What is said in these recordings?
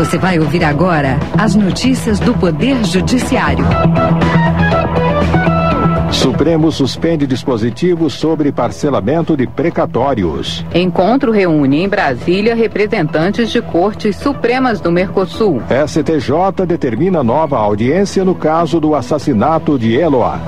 Você vai ouvir agora as notícias do Poder Judiciário. Supremo suspende dispositivos sobre parcelamento de precatórios. Encontro reúne em Brasília representantes de cortes supremas do Mercosul. STJ determina nova audiência no caso do assassinato de Eloá.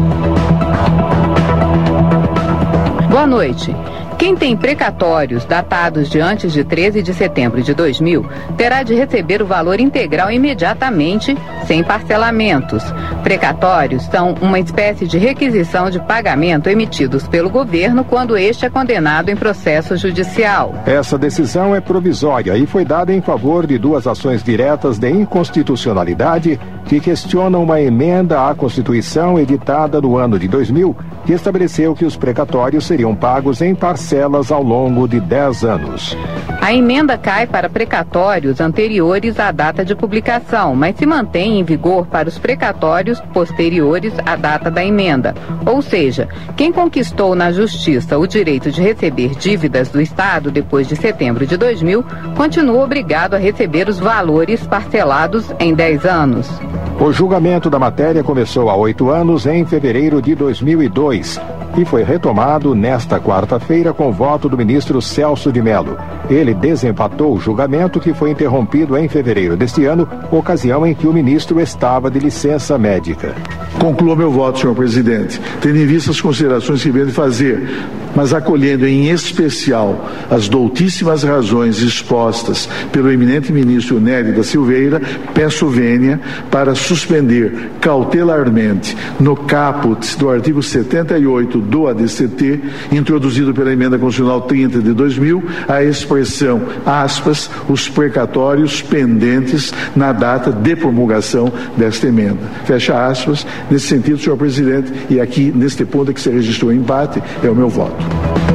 Boa noite. Quem tem precatórios datados de antes de 13 de setembro de 2000 terá de receber o valor integral imediatamente, sem parcelamentos. Precatórios são uma espécie de requisição de pagamento emitidos pelo governo quando este é condenado em processo judicial. Essa decisão é provisória e foi dada em favor de duas ações diretas de inconstitucionalidade que questionam uma emenda à Constituição editada no ano de 2000, que estabeleceu que os precatórios seriam pagos em parcelas ao longo de 10 anos. A emenda cai para precatórios anteriores à data de publicação, mas se mantém em vigor para os precatórios posteriores à data da emenda. Ou seja, quem conquistou na Justiça o direito de receber dívidas do Estado depois de setembro de 2000, continua obrigado a receber os valores parcelados em 10 anos. O julgamento da matéria começou há 8 anos, em fevereiro de 2002, e foi retomado nesta quarta-feira com voto do ministro Celso de Mello. Ele desempatou o julgamento que foi interrompido em fevereiro deste ano, ocasião em que o ministro estava de licença médica. Concluo meu voto, senhor presidente, tendo em vista as considerações que venho de fazer, mas acolhendo em especial as doutíssimas razões expostas pelo eminente ministro Nery da Silveira, peço vênia para suspender cautelarmente no caput do artigo 78 do ADCT, introduzido pela emenda constitucional 30 de 2000, a expressão, aspas, os precatórios pendentes na data de promulgação desta emenda. Fecha aspas. Nesse sentido, senhor presidente, e aqui neste ponto é que se registrou o empate, é o meu voto.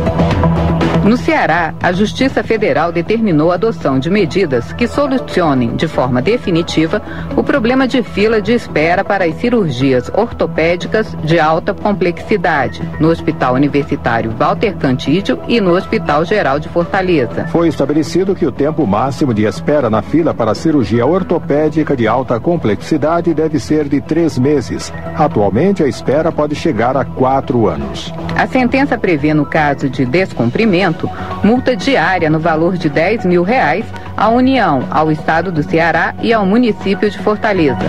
No Ceará, a Justiça Federal determinou a adoção de medidas que solucionem de forma definitiva o problema de fila de espera para as cirurgias ortopédicas de alta complexidade no Hospital Universitário Walter Cantídio e no Hospital Geral de Fortaleza. Foi estabelecido que o tempo máximo de espera na fila para a cirurgia ortopédica de alta complexidade deve ser de 3 meses. Atualmente, a espera pode chegar a 4 anos. A sentença prevê, no caso de descumprimento, multa diária no valor de R$10 mil à União, ao Estado do Ceará e ao município de Fortaleza.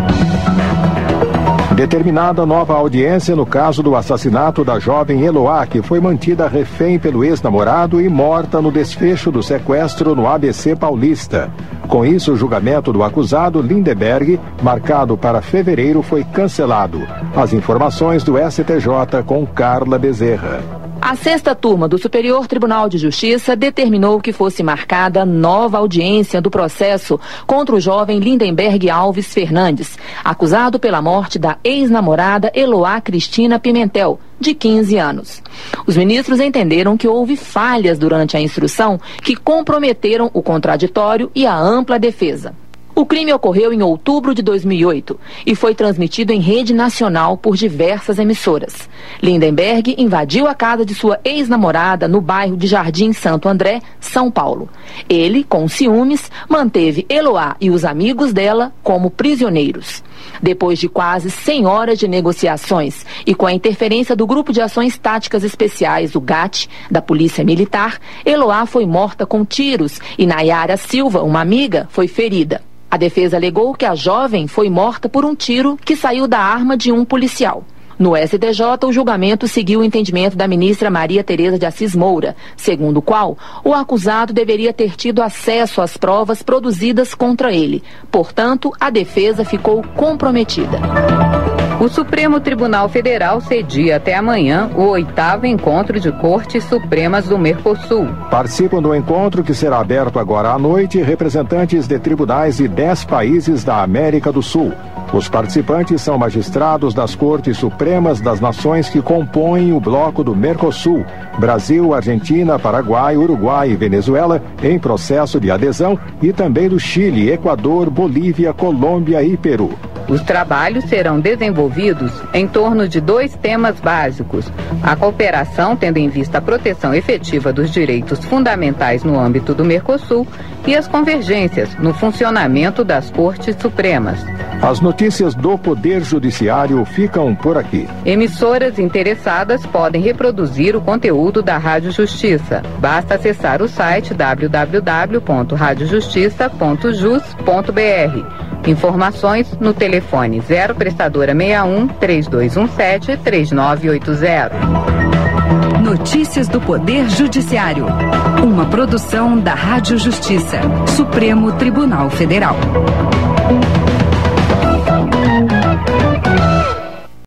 Determinada nova audiência no caso do assassinato da jovem Eloá, que foi mantida refém pelo ex-namorado e morta no desfecho do sequestro no ABC Paulista. Com isso, o julgamento do acusado, Lindenberg, marcado para fevereiro, foi cancelado. As informações do STJ com Carla Bezerra. A 6ª turma do Superior Tribunal de Justiça determinou que fosse marcada nova audiência do processo contra o jovem Lindenberg Alves Fernandes, acusado pela morte da ex-namorada Eloá Cristina Pimentel, de 15 anos. Os ministros entenderam que houve falhas durante a instrução que comprometeram o contraditório e a ampla defesa. O crime ocorreu em outubro de 2008 e foi transmitido em rede nacional por diversas emissoras. Lindenberg invadiu a casa de sua ex-namorada no bairro de Jardim Santo André, São Paulo. Ele, com ciúmes, manteve Eloá e os amigos dela como prisioneiros. Depois de quase 100 horas de negociações e com a interferência do Grupo de Ações Táticas Especiais, o GAT, da Polícia Militar, Eloá foi morta com tiros e Nayara Silva, uma amiga, foi ferida. A defesa alegou que a jovem foi morta por um tiro que saiu da arma de um policial. No STJ, o julgamento seguiu o entendimento da ministra Maria Tereza de Assis Moura, segundo o qual o acusado deveria ter tido acesso às provas produzidas contra ele. Portanto, a defesa ficou comprometida. O Supremo Tribunal Federal cedia até amanhã o 8º encontro de Cortes Supremas do Mercosul. Participam do encontro, que será aberto agora à noite, representantes de tribunais de 10 países da América do Sul. Os participantes são magistrados das Cortes Supremas das nações que compõem o bloco do Mercosul: Brasil, Argentina, Paraguai, Uruguai e Venezuela, em processo de adesão, e também do Chile, Equador, Bolívia, Colômbia e Peru. Os trabalhos serão desenvolvidos em torno de 2 temas básicos: a cooperação, tendo em vista a proteção efetiva dos direitos fundamentais no âmbito do Mercosul, e as convergências no funcionamento das Cortes Supremas. As notícias do Poder Judiciário ficam por aqui. Emissoras interessadas podem reproduzir o conteúdo da Rádio Justiça. Basta acessar o site www.radiojustiça.jus.br. Informações no telefone 0 prestadora 61 3217 3980. Notícias do Poder Judiciário. Uma produção da Rádio Justiça, Supremo Tribunal Federal.